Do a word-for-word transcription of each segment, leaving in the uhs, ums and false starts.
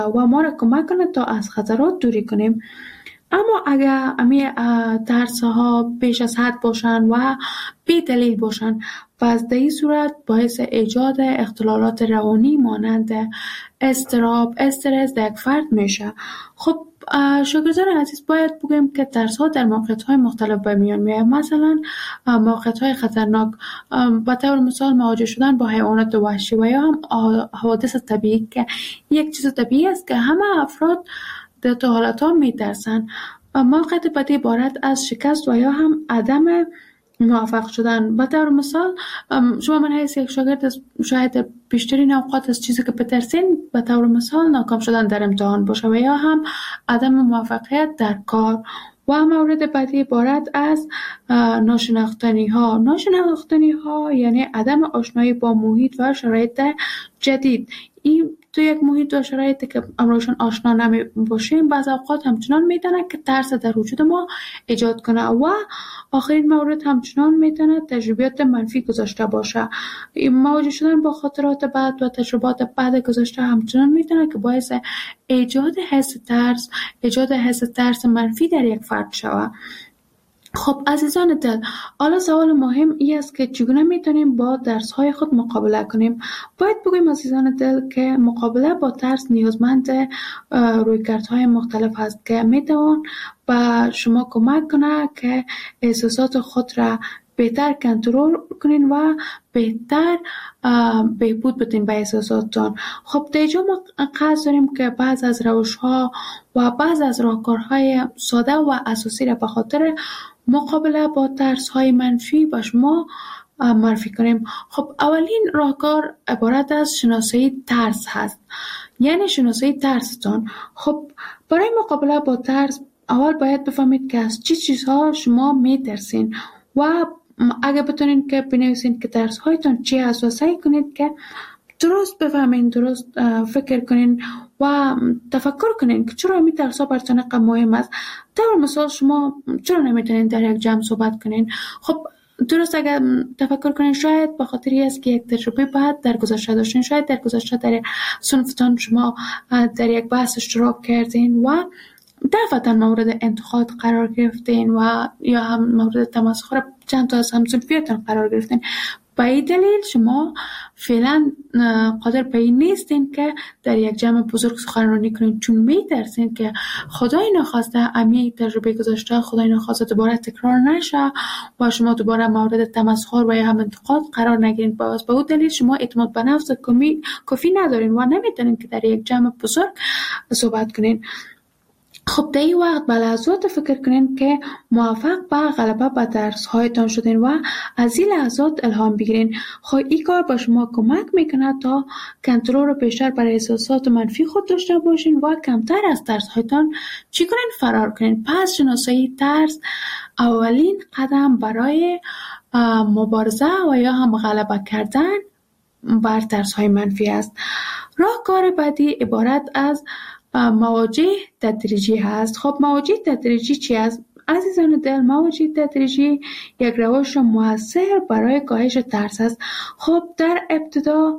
و ما را کمک کنه تا از خطرات دوری کنیم. اما اگر امی ترس ها بیش از حد باشن و بی دلیل باشن، پس در این صورت باعث ایجاد اختلالات روانی مانند اضطراب، استرس در یک فرد میشه. خب شاگردان عزیز، باید بگویم که ترس ها در موقعیت های مختلف به میان میاد. مثلا موقعیت های خطرناک، به طور مثال مواجه شدن با حیوانات وحشی و یا هم حوادث طبیعی که یک چیز طبیعی است که همه افراد در تو حالت ها میترسن. موقعیت بعدی عبارت از شکست و یا هم عدم موفق شدن. به طور مثال شما من حیث یک شاگرد شاید بیشترین اوقات از چیزی که بترسین به طور مثال ناکام شدن در امتحان باشه و یا هم عدم موفقیت در کار. و مورد بعدی عبارت از ناشناختنی ها. ناشناختنی ها یعنی عدم آشنایی با محیط و شرایط جدید. این تو یک محیط و شرایطی که امروزشان آشنا نمی باشیم بعض اوقات همچنان میتونه که ترس در وجود ما ایجاد کنه. و آخرین مورد همچنان میتونه تجربیات منفی گذاشته باشه. مواجه شدن با خاطرات بد و تجربات بد گذاشته همچنان میتونه که باعث ایجاد حس ترس، ایجاد حس ترس منفی در یک فرد شود. خب عزیزان دل، حالا سوال مهم این است که چگونه میتونیم با ترس‌های خود مقابله کنیم؟ باید بگویم عزیزان دل که مقابله با ترس نیازمند رویکردهای مختلف است که میتوان به شما کمک کنه که احساسات خود را بهتر کنترل کنین و بهتر بهبود بدین به احساساتتان. خب در اینجا ما قصد داریم که بعض از روش‌ها و بعض از راهکارهای ساده و اساسی را به خاطر مقابله با ترس‌های منفی به شما معرفی کنیم. خب اولین راهکار عبارت از شناسایی ترس هست، یعنی شناسایی ترستان. خب برای مقابله با ترس اول باید بفهمید که از چی چیزها شما میترسین و اگه بتونین که بنویسین که ترس هایتان چی هست و سعی کنید که درست بفهمین، درست فکر کنین و تفکر کنین که چرا می ترس ها براتون اینقدر مهم است. در مثال شما چرا نمیتونین در یک جمع صحبت کنین؟ خب درست اگر تفکر کنین شاید به خاطری است که یک تجربه بعد در گذشته داشتین، شاید در گذشته در صنفتان شما در یک بحث اشتراک کردین و دفعتا مورد انتقاد قرار گرفتین و یا هم مورد تمسخر چند تا از همصنفیاتون قرار گرفتین. به این دلیل شما فعلا قادر به این نیستین که در یک جمع بزرگ سخنرانی کنین، چون میترسین که خدای نخواسته امی تجربه گذاشته خدای نخواسته دوباره تکرار نشه و شما دوباره مورد تمسخر و یا هم انتقاد قرار نگیرین. باز به اون دلیل شما اعتماد به نفس کافی ندارین و نمیتونین که در یک جمع بزرگ صحبت کنین. خب در این وقت به لحظات فکر کنین که موفق به غلبه به درس هایتان شدین و از این لحظات الهام بگیرین. خب این کار به شما کمک میکنه تا کنترل رو بیشتر برای احساسات منفی خود داشته باشین و کمتر از ترس هایتان چی کنین؟ فرار کنین. پس شناسایی ترس اولین قدم برای مبارزه و یا هم غلبه کردن بر ترس های منفی است. راهکار بعدی عبارت از مواجه تدریجی هست. خب مواجه تدریجی چی است؟ عزیزان دل، مواجه تدریجی یک روش مؤثر برای کاهش ترس است. خب در ابتدا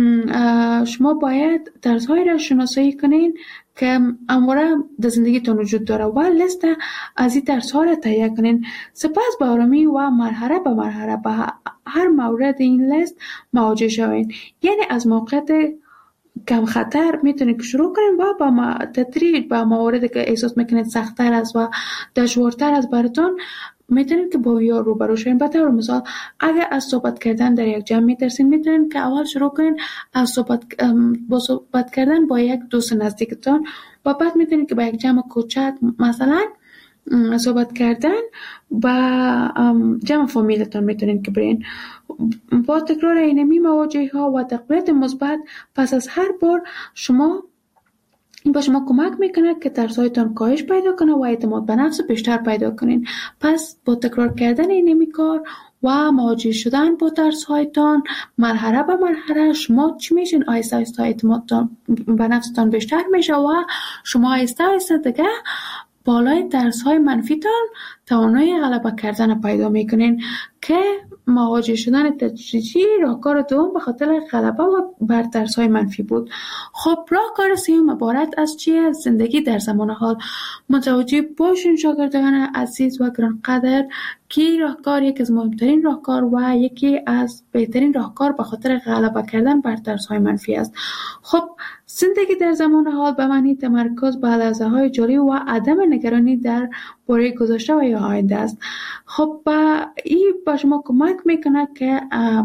شما باید ترس‌های را شناسایی کنین که امروزه در زندگیتون وجود داره و لیست از این ترس‌ها را تهیه کنین. سپس به آرامی و مرحله به مرحله به هر مورد این لیست مواجه شوین. یعنی از موقعیت کم خطر میتونید شروع کنید و با تدریج با مواردی که احساس میکنید سخت‌تر است و دشوارتر است براتون میتونید که با یا روبرو شوین. به طور مثال اگر از صحبت کردن در یک جمع میترسین، میتونید که اول شروع کنید از صحبت با صحبت کردن با یک دوست نزدیکتون و بعد میتونید که با یک جمع کوچک مثلا صحبت کردن با جمع فامیلتون میتونین که برین. با تکرار اینمی مواجهه ها و تقویت مثبت پس از هر بار شما این با شما کمک میکنه که ترس‌هایتان کاهش پیدا کنه و اعتماد به نفس بیشتر پیدا کنین. پس با تکرار کردن اینمی کار و مواجه شدن با ترس‌هایتان مرحله به مرحله شما چی میشین؟ آهسته آهسته اعتمادتان به نفستان بیشتر میشه و شما آهسته آهسته دیگه بالای ترس‌های منفیتان توانایی غلبه کردن پیدا میکنین که مواجه شدن تدریجی راهکار دوم به خاطر غلبه و بر ترس‌های منفی بود. خب راهکار سوم عبارت از چیه؟ زندگی در زمان حال. متوجه باشین شاگردان عزیز و گرانقدر که راهکار یکی از مهمترین راهکار و یکی از بهترین راهکار به خاطر غلبه کردن بر ترس‌های منفی است. خب زندگی در زمان حال به معنی تمرکز بر لحظه‌های جاری و عدم نگرانی در باره گذشته و یا آینده است. خب این به شما کمک میکنه که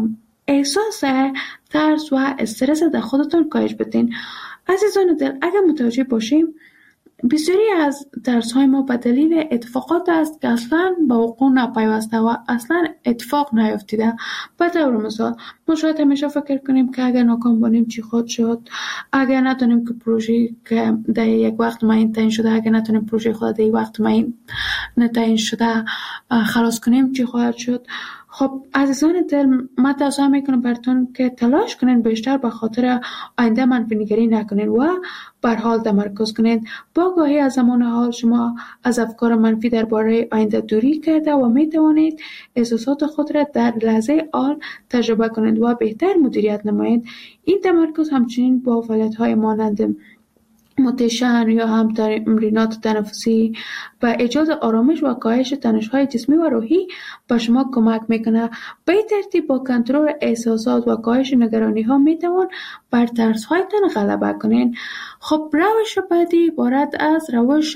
احساس ترس و استرس در خودتون کاهش بدین. عزیزان دل، اگر متوجه باشیم بسیاری از ترس‌های ما به دلیل اتفاقات است که اصلاً به وقوع نپیوسته و اصلاً اتفاق نیفتیده. به طور مثال ما شاید همیشه فکر کنیم که اگر ناکام باشیم چی خود شد، اگر نتونیم که پروژه که در یک وقت معین تعیین شده، اگر نتونیم پروژه خود در یک وقت معین تعیین شده خلاص کنیم چی خواهد شد. خب عزیزان دل، من توصیه میکنم براتون که تلاش کنین بیشتر به خاطر آینده منفی نگری نکنین و بر حال تمرکز کنین. با آگاهی از زمان حال شما از افکار منفی درباره آینده دوری کرده و می توانید احساسات خود را در لحظه حال تجربه کنید و بهتر مدیریت نمایید. این تمرکز همچنین با فعالیت‌های مانند مدیتیشن یا هم تمرینات تنفسی و ایجاد آرامش و کاهش تنش‌های جسمی و روحی به شما کمک میکنه. به این ترتیب با کنترل احساسات و کاهش نگرانی‌ها میتوان بر ترس‌هایتان غلبه کنین. خب روش بعدی عبارت از روش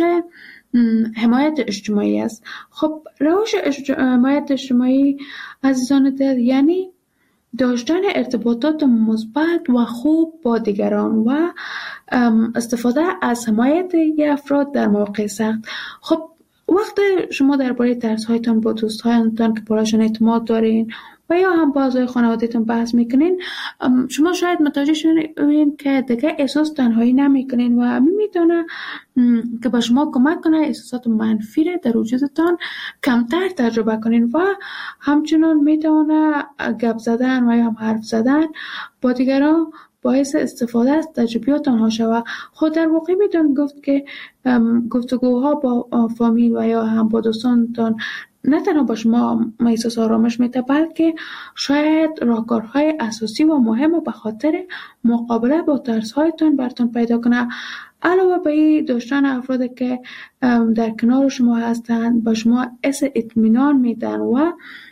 حمایت اجتماعی است. خب روش حمایت اجتماعی عزیزان دل یعنی داشتن ارتباطات مثبت و خوب با دیگران و استفاده از حمایت افراد در مواقع سخت. خب وقتی شما درباره ترس‌هایتان با دوستانتان که برایشان اعتماد دارین و یا هم با اعضای خانواده‌تون بحث میکنین، شما شاید متوجه شوین که دیگه احساس تنهایی نمیکنین و همین میتونه که به شما کمک کنه احساسات منفی را در وجودتان کمتر تجربه کنین و همچنان میتونه گپ زدن و یا هم حرف زدن با دیگران باعث استفاده از تجربیات آنها شود. خود در واقع میتون گفت که گفتگوها با فامیل و یا هم با دوستانتان نه تنها با شما احساس آرامش میده، بلکه شاید راهکارهای اساسی و مهم به خاطر مقابله با ترس‌هایتان براتون پیدا کنه. علاوه بر این داشتن افرادی که در کنار شما هستند با شما حس اطمینان میدن و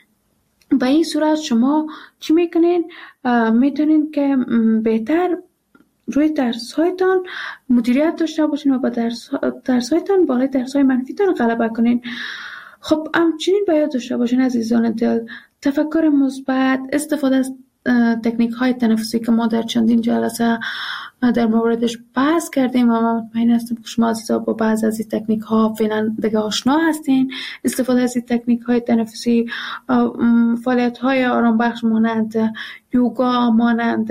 به این صورت شما چی میکنین؟ میتونین که بهتر روی ترس‌هایتان مدیریت داشته باشین و با ترس‌هایتان بالای ترس‌های منفیتان غلبه کنین. خب همچنین باید داشته باشین عزیزان دل تفکر مثبت، استفاده از تکنیک های تنفسی که ما در چندین جلسه در موردش بحث کردیم و من مطمئن هستم که شما عزیزا با بعض از این تکنیک ها فعلا دیگه آشنا هستین. استفاده از این تکنیک های تنفسی، فعالیت های آرام بخش مانند یوگا، مانند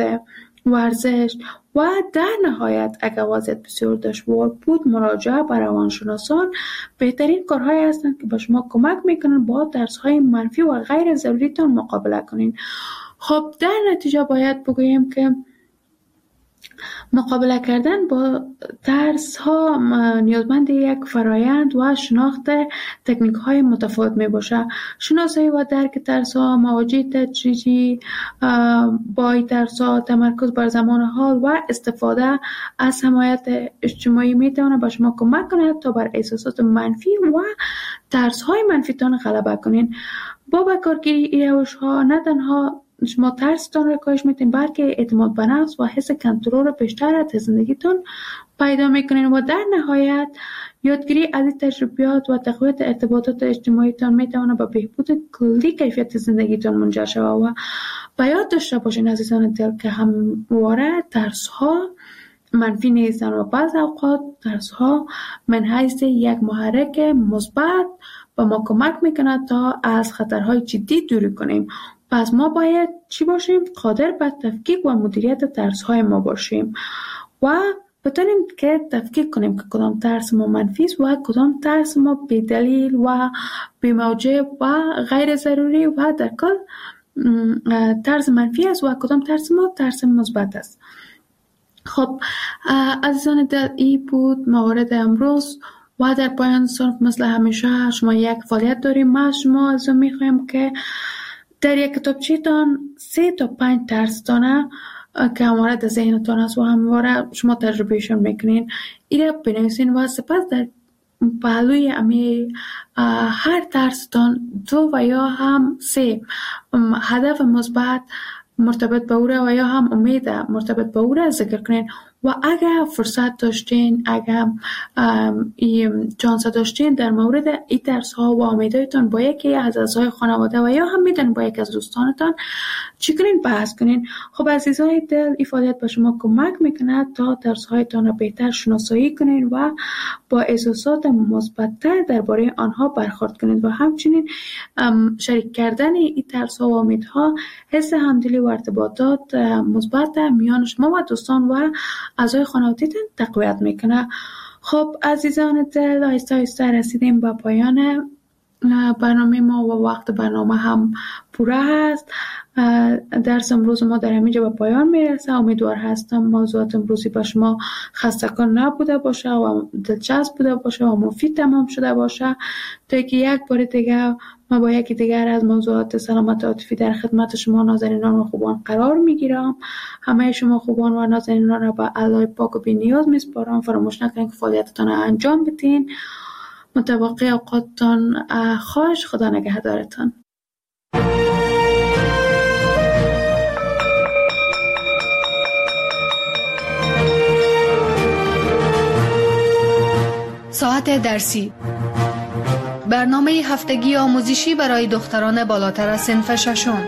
ورزش و در نهایت اگر وضعیت بسیار دشوار بود مراجعه به روانشناسان بهترین کارهایی هستند که به شما کمک میکنن با ترس‌های منفی و غیر ضروریتان مقابله کنین. خب در نتیجه باید بگوییم که مقابله کردن با ترس ها نیازمند یک فرایند و شناخت تکنیک های متفاوت می باشه. شناسایی و درک ترس ها، مواجهه تدریجی با ترس ها، تمرکز بر زمان حال و استفاده از حمایت اجتماعی می تواند به شما کمک کند تا بر احساسات منفی و ترس های منفی تان غلبه کنین. با به کارگیری این روش ها نه تنها شما ترستان را کاهش میتین بلکه اعتماد به نفس و حس کنترل بیشتر از زندگیتون پیدا میکنین و در نهایت یادگیری از این تجربیات و تقویت ارتباطات اجتماعیتان میتونه به بهبود کلی کیفیت زندگیتون منجر شود. و به یاد داشته باشین عزیزان دل که همواره ترس ها منفی نیستن و بعض اوقات ترس ها من حیث یک محرک مثبت به ما کمک میکنه تا از خطرهای جدی دوری کنیم. پس ما باید چی باشیم؟ قادر به تفکیک و مدیریت ترس‌های ما باشیم و بتونیم که تفکیک کنیم که کدام ترس ما منفی است و کدام ترس ما بی‌دلیل و بی‌موجب و غیر ضروری و در کل ترس منفی است و کدام ترس ما ترس مثبت است. خب عزیزان دل، این بود موارد امروز و در پایان صرف مثل همیشه شما یک فعالیت داریم. ما شما از میخوایم که در یک کتابچه تان سه تا پنج ترس دانه که همواره در ذهنتان است و همواره شما تجربهشون میکنین ایره بنویسین و سپس در پهلوی امی هر ترستان دو و یا هم سه هدف مثبت مرتبط به او را و یا هم امید مرتبط به او را ذکر کنین و اگر فرصت داشتین، اگر چانس داشتین در مورد این ترس ها و امیدهایتان با یکی از اعضای خانواده و یا هم میتونین با یک از دوستانتان چی کنین بحث کنین. خب عزیزای دل، این فعالیت به شما کمک میکنه تا ترس هایتان را بهتر شناسایی کنین و با احساسات مثبت‌تر درباره آنها برخورد کنین و همچنین شریک کردن این ترس ها و امیدها حس همدلی و ارتباطات مثبت میان شما و دوستان و اعضای خانواده‌تان تقویت میکنه. خب عزیزان دل، آهسته آهسته رسیدیم به پایان برنامه ما و وقت برنامه هم پوره هست. درس امروز ما در همینجا به پایان میرسه. امیدوار هستم موضوعات امروزی با شما خسته‌کن نبوده باشه و دلچسب بوده باشه و مفید تمام شده باشه تا که یک بار دیگه ما با یکی دیگر از موضوعات سلامت عاطفی در خدمت شما نازنینان و خوبان قرار میگیرم. همه شما خوبان و نازنینان را به الله پاک و بی نیاز میسپارم. فراموش نکنید که فعالیتتان را انجام بدین. متوقع اوقاتتان خواهش. خدا نگهدارتان. ساعت درسی، برنامه هفتگی آموزشی برای دختران بالاتر از صنف ششم.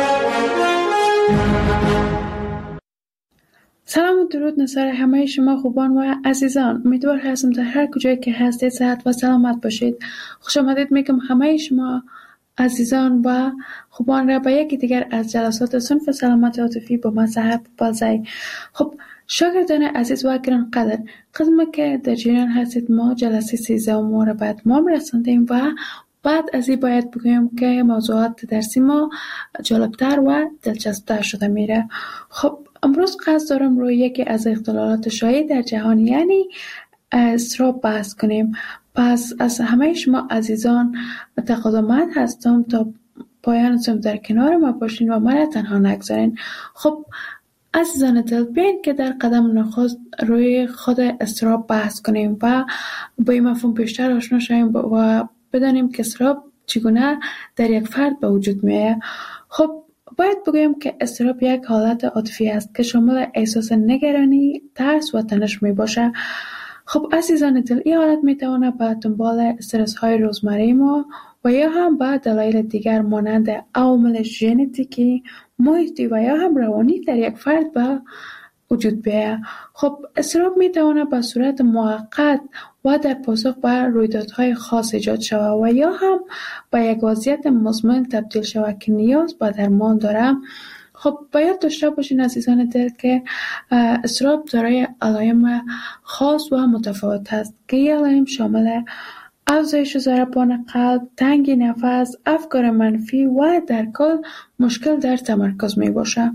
سلام و درود نثار همه شما خوبان و عزیزان. امیدوار هستم در هر کجایی که هستید صحت و سلامت باشید. خوش آمدید میگم همه شما عزیزان و خوبان را به یکی دیگر از جلسات صنف سلامت عاطفی با مصحف بازی. خب شاگردان عزیز و گرانقدر، قدمی که در جریان هستید ما جلسه سیزده ما را به اتمام رساندیم و بعد از این باید بگویم که موضوعات درسی ما جالبتر و دلچسبتر شده میره. خب امروز قصد دارم روی یکی از اختلالات شایع در جهان یعنی اضطراب بحث کنیم. پس از همه شما عزیزان تقاضامند هستم تا پایان سم در کنار ما باشین و من تنها نگذارین. خب عزیزان دل، بیاین که در قدم نخست روی خود اضطراب بحث کنیم و با این مفهوم بیشتر آشنا شویم و بدانیم که اضطراب چگونه در یک فرد به وجود میاد. خب باید بگویم که اضطراب یک حالت عاطفی است که شامل احساس نگرانی، ترس و تنش می باشه. خب عزیزان دل، این حالت می تواند به دنبال استرس های روزمره ما و یا هم به دلایل دیگر مانند عوامل ژنتیکی، محیطی و یا هم روانی در یک فرد به وجود بیاید. خب اضطراب می تواند به صورت موقت و در پاسخ به رویدادهای خاص ایجاد شود و یا هم به یک وضعیت مزمن تبدیل شود که نیاز به درمان دارد. خب باید داشته باشین عزیزان دل که اضطراب دارای علائم خاص و متفاوت است که این علائم شامل افزایش ضربان قلب، تنگی نفس، افکار منفی و در کل مشکل در تمرکز می باشه.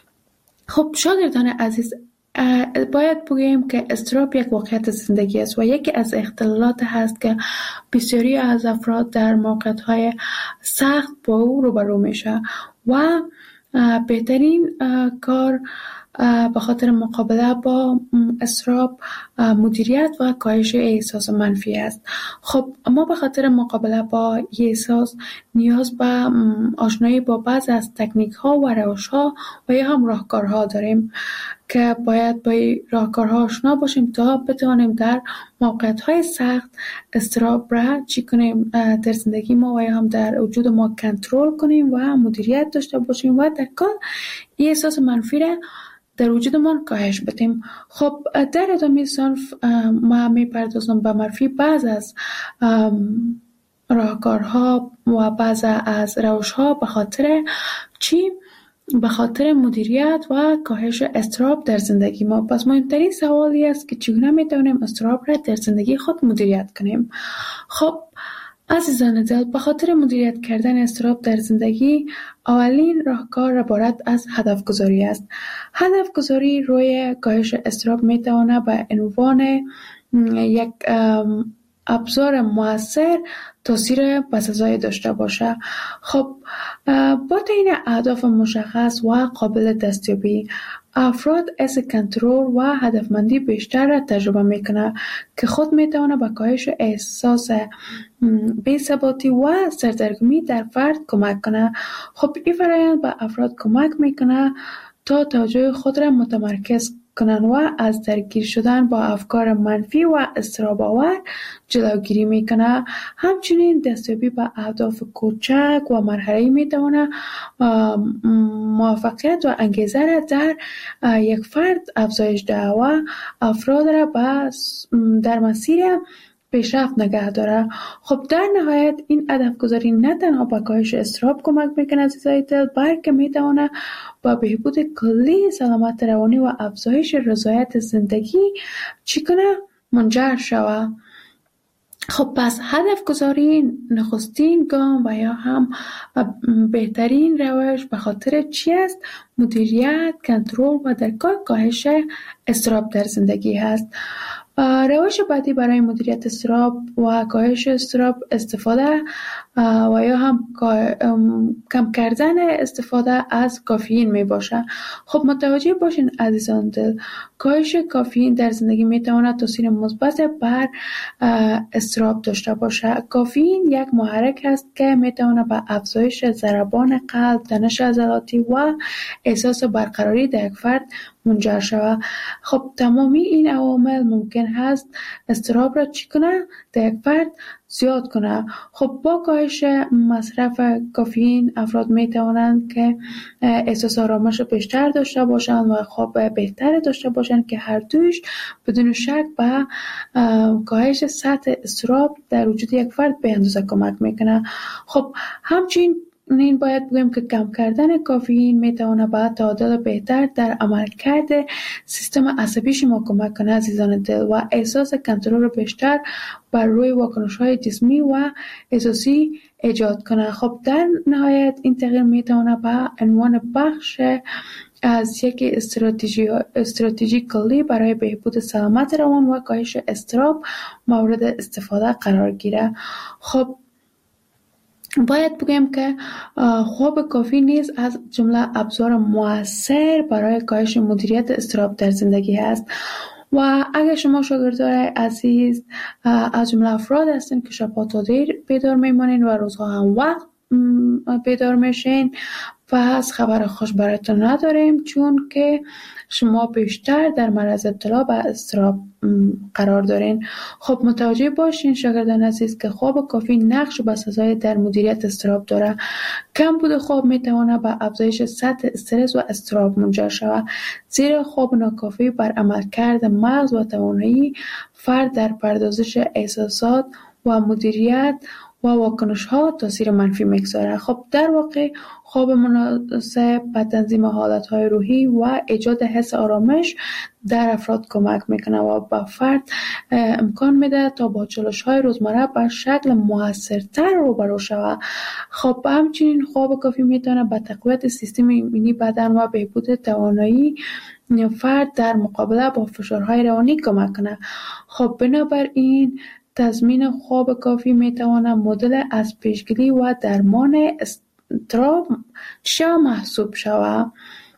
خب شاگردان عزیز، باید بگوییم که اضطراب یک واقعیت زندگی است و یکی از اختلالات هست که بسیاری از افراد در موقعیت‌های سخت با او روبرو میشه و بهترین کار به خاطر مقابله با اضطراب مدیریت و کاهش احساس منفی است. خب ما به خاطر مقابله با این احساس نیاز به آشنایی با بعض از تکنیک ها و روش ها و یا هم راهکارها داریم که باید با این راهکارها آشنا باشیم تا بتوانیم در موقعیت های سخت اضطراب را چی کنیم در زندگی ما و یا هم در وجود ما کنترل کنیم و مدیریت داشته باشیم و در کل این احساس منفی را در وجودمان کاهش بدیم. خب در ادامه صنف ما میپردازم به معرفی بعض از راهکارها و بعض از روش‌ها به خاطر چی؟ به خاطر مدیریت و کاهش اضطراب در زندگی ما. پس مهمترین سوالی است که چگونه میتونیم اضطراب را در زندگی خود مدیریت کنیم. خب عزیزان دل، به خاطر مدیریت کردن اضطراب در زندگی اولین راهکار عبارت از هدف گذاری است. هدف گذاری روی کاهش اضطراب میتواند به عنوان یک ابزار موثر تاثیر بسزایی داشته باشه. خب با تعیین اهداف مشخص و قابل دستیابی، افراد حس کنترل و هدفمندی بیشتر را تجربه میکنه که خود میتونه به کاهش احساس بی‌ثباتی و سردرگمی در فرد کمک کنه. خب این فرآیند به افراد کمک میکنه تا توجه خود را متمرکز کنن و از درگیر شدن با افکار منفی و اضطراب‌آور جلوگیری میکنه. همچنین دستیابی به اهداف کوچک و مرحله‌ای میتونه موفقیت و انگیزه را در یک فرد افزایش دهد و افراد را در مسیر پیشرفت نگه داره. خب در نهایت این هدف گذاری نه تنها به کاهش اضطراب کمک میکنه عزیزای دل، بلکه میتونه با بهبود کلی سلامت روانی و افزایش رضایت زندگی چی کنه منجر شود. خب پس هدف گذاری نخستین گام و یا هم بهترین روش به خاطر چی است؟ مدیریت، کنترل و در کار کاهش اضطراب در زندگی هست. روش بعدی برای مدیریت اضطراب و کاهش اضطراب استفاده و یا هم کم کردن استفاده از کافئین می باشه. خب متوجه باشین عزیزان دل، کاهش کافئین در زندگی می تواند تاثیر مثبت بر اضطراب داشته باشه. کافئین یک محرک است که می تواند به افزایش ضربان قلب، تنش عضلاتی و احساس برقراری در یک فرد منجر شود. خب تمامی این عوامل ممکن هست اضطراب را چی کنه؟ در یک فرد زیاد کنه. خب با کاهش مصرف کافئین افراد می توانند که احساس آرامش بیشتر داشته باشند و خواب بهتر داشته باشند که هر دوش بدون شک به کاهش سطح اضطراب در وجود یک فرد به اندازه کمک میکنه. خب همچنین این باید بگویم که کم کردن کافئین میتونه به تعادل بهتر در عملکرد سیستم عصبی شما کمک کنه عزیزان دل و احساس کنترل بیشتر بر روی واکنش‌های جسمی و احساسی ایجاد کنه. خب در نهایت این تغییر میتونه به عنوان بخش از یک استراتژی استراتژی کلی برای بهبود سلامت روان و کاهش اضطراب مورد استفاده قرار گیره. خب باید بگم که خواب کافی نیز از جمله ابزار مؤثر برای کاهش مدیریت اضطراب در زندگی است و اگر شما شاگردای عزیز از جمله افراد هستین که شب‌ها تا دیر بیدار میمانین و روزها هم وقت بیدار میشین، پس خبر خوش براتون نداریم، چون که شما بیشتر در معرض ابتلا به اضطراب قرار دارین. خب متوجه باشین شاگردان عزیز که خواب کافی نقش بسزایی در مدیریت اضطراب داره. کم بود خواب میتونه به افزایش سطح استرس و اضطراب منجر شود، زیرا خواب ناکافی بر عملکرد مغز و توانایی فرد در پردازش احساسات و مدیریت و واکنش ها تاثیر منفی میگذاره. خب در واقع خواب مناسب به تنظیم حالت های روحی و ایجاد حس آرامش در افراد کمک میکنه و به فرد امکان میده تا با چالش های روزمره به شکل موثرتر روبرو شود. خب همچنین خواب کافی میتونه به تقویت سیستم ایمنی بدن و بهبود توانایی فرد در مقابله با فشارهای روانی کمک کنه. خب بنابراین تضمین خواب کافی میتواند مدل از پیشگیری و درمان اضطراب چه محسوب شود.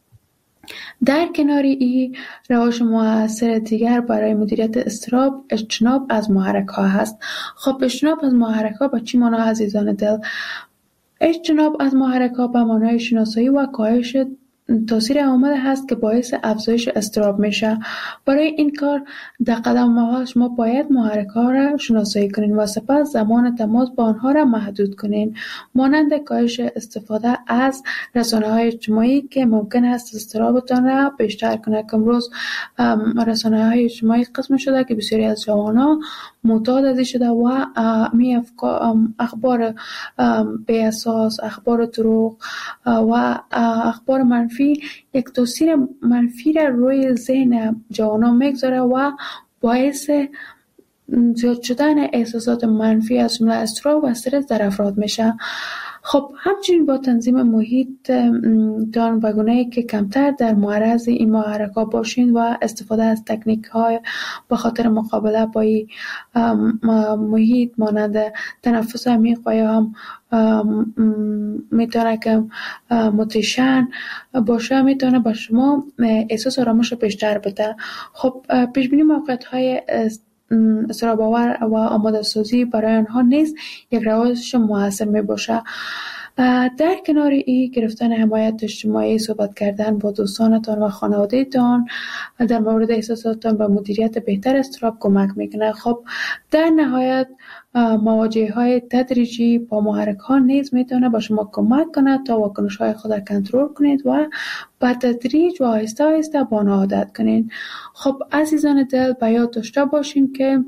در کنار این روش مؤثر دیگر برای مدیریت اضطراب اجتناب از محرک ها هست. خب اجتناب از محرک ها با چی معنی عزیزان دل؟ اجتناب از محرک ها به معنای شناسایی و کاهش تاثیر عوامل هست که باعث افزایش اضطراب میشه. برای این کار در قدم اول شما باید محرک ها را شناسایی کنین و سپس زمان تماس با آنها را محدود کنین، مانند کاهش استفاده از رسانه های اجتماعی که ممکن است اضطرابتان را بیشتر کنه. که امروز رسانه های اجتماعی قسم شده که بسیاری از جوانان معتاد ازش شده و می اخبار بی اساس، اخبار دروغ و اخبار منفی یک تاثیر منفی را روی ذهن جوانان میگذاره و باعث زیاد شدن احساسات منفی از جمله اضطراب و استرس در افراد میشه. خب همچنین با تنظیم محیط تان به گونه‌ای که کمتر در معرض این محرک‌ها باشین و استفاده از تکنیک‌های به خاطر مقابله با این محیط مانند تنفس عمیق و یا هم میتونه که موتیشن باشه، میتونه به شما احساس آرامش بیشتر بده. خب پیش بینی موقعیت‌های اضطراب آور و آماده سازی برای آنها نیز یک روش موثر می باشه. در کنار این گرفتن حمایت اجتماعی، صحبت کردن با دوستانتان و خانواده‌تان در مورد احساساتتان به مدیریت بهتر اضطراب کمک میکنه. خب در نهایت مواجهه های تدریجی با محرک ها نیز میتونه با شما کمک کنه تا واکنش های خود را کنترل کنید و با تدریج و آهسته آهسته با آن عادت کنید. خب عزیزان دل، به یاد داشته باشین که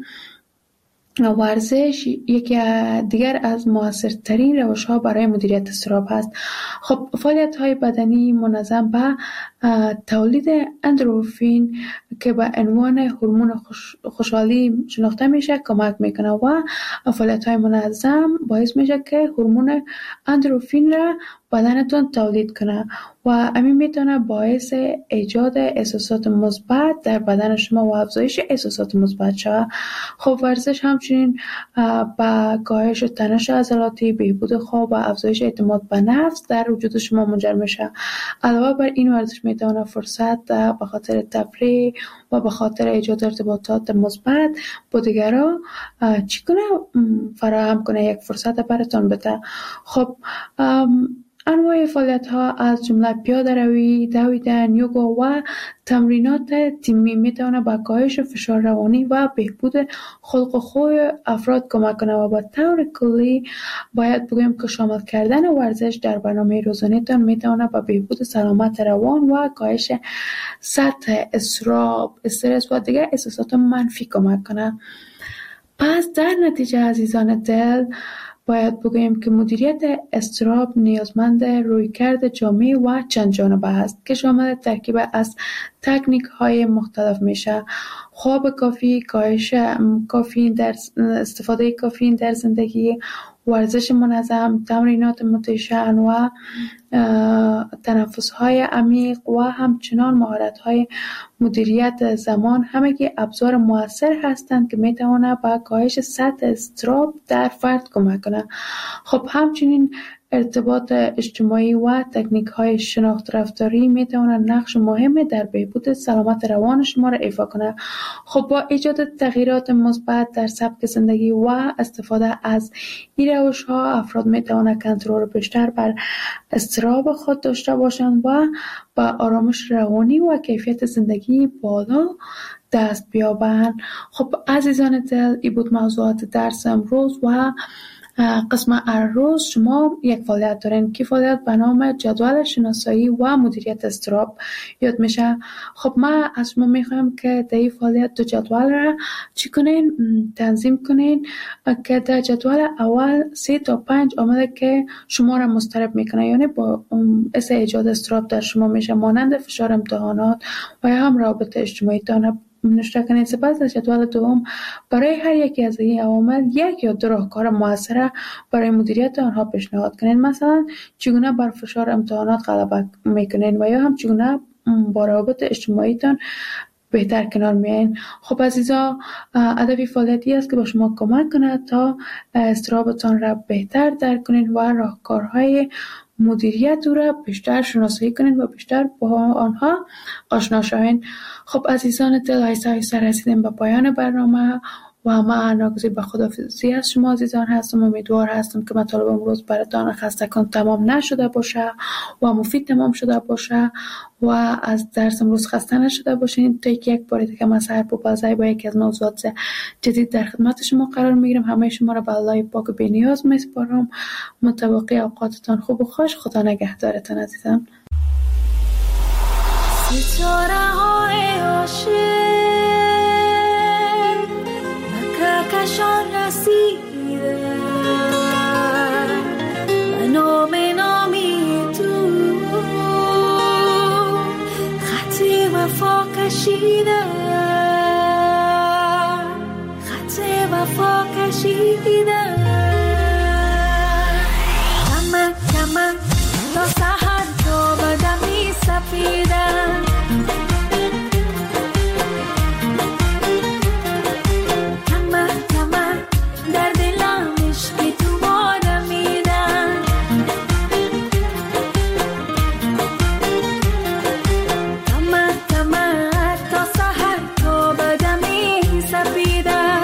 ورزش یکی دیگر از موثرترین روش‌ها برای مدیریت اضطراب است. خب فعالیت‌های بدنی منظم به تولید اندروفین که به عنوان هورمون خوش، خوشحالی شناخته میشه کمک میکنه و فعالیت‌های منظم باعث میشه که هورمون اندروفین را بدنتون تولید کنه و همین میتونه باعث ایجاد احساسات مثبت در بدن شما و افزایش احساسات مثبت شود. خب ورزش همچنین با کاهش تنش عضلاتی، بهبود خواب و افزایش اعتماد به نفس در وجود شما منجر میشه. علاوه بر این ورزش میتونه فرصت به خاطر تفریح و به خاطر ایجاد ارتباطات مثبت با دیگران چگونه فراهم کنه، یک فرصت براتون بده. خب انواع فعالیت‌ها از جمله پیاده روی، دویدن، یوگا و تمرینات تیمی میتونه به کاهش فشار روانی و بهبود خلق و خوی افراد کمک کنه و به طور کلی باید بگویم که شامل کردن ورزش در برنامه روزانه‌تان میتونه به بهبود سلامت روان و کاهش سطح اضطراب، استرس و دیگر احساسات منفی کمک کنه. پس در نتیجه عزیزان دل باید بگوییم که مدیریت اضطراب نیازمند رویکرد جامع و چند جانبه است که شامل ترکیب از تکنیک های مختلف میشه: خواب کافی، کاهش کافئین در استفاده کافئین در زندگی، ورزش منظم، تمرینات موتیشن و تنفس های عمیق و همچنان مهارت های مدیریت زمان، همگی ابزار مؤثر هستند که میتواند به کاهش سطح اضطراب در فرد کمک کنند. خب همچنین ارتباط اجتماعی و تکنیک های شناخت رفتاری میتوانند نقش مهمی در بهبود سلامت روان شما را ایفا کنند. خب با ایجاد تغییرات مثبت در سبک زندگی و استفاده از این روش ها افراد میتوانند کنترل بیشتر بر اضطراب خود داشته باشند و با آرامش روانی و کیفیت زندگی بالا دست بیابند. خب عزیزان دل، این بود موضوعات درس امروز و قسم هر روز شما یک فعالیت دارین که فعالیت به نام جدول شناسایی و مدیریت اضطراب یاد میشه. خب ما از شما میخوایم که در این فعالیت دو جدول را چی کنین؟ تنظیم کنین که در جدول اول سه تا پنج عامل که شما را مضطرب میکنه، یعنی با باعث ایجاد اضطراب در شما میشه، مانند فشار امتحانات و یا هم روابط اجتماعی تان نوشته کنید. سپس در جدول دوم برای هر یکی از این عوامل یک یا دو راهکار موثر برای مدیریت آنها پیشنهاد کنید. مثلا چگونه بر فشار امتحانات غلبه میکنین و یا هم چگونه با روابط اجتماعی تان بهتر کنار میاین. خب عزیزا، هدف فعالیتی است که با شما کمک کند تا اضطرابتان را بهتر درک کنید و راهکارهای مدیریت او را بیشتر شناسایی کنید و بیشتر با آنها آشنا شوید. خب عزیزان دل، آهسته آهسته رسیدیم به پایان برنامه و من ناگزیر به خداحافظی از شما عزیزان هستم. امیدوار هستم که مطالب امروز براتان خستگان تمام نشده باشه و مفید تمام شده باشه و از درس امروز خسته نشده باشین. تا یک بار دیگه من سحر پوپلزی با یکی از موضوعات جدید در خدمت شما قرار میگیرم. همه شما را به الله پاک بی نیاز میسپارم. متوقع اوقاتتان خوب و خوش. خدا نگهدارتان عزیزان. ستاره های عاشق کشان رسیده و نام نامی تو خط وفا کشیده، خط وفا کشیده. همه کمک تا سحر تا بدمی سپیدن کمک کمک در دلم عشقی تو بارم میدن کمک کمک تا سحر تا بدمی سپیدن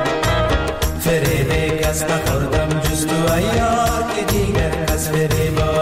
نخوردم جز تو ایار که دیگر از بری با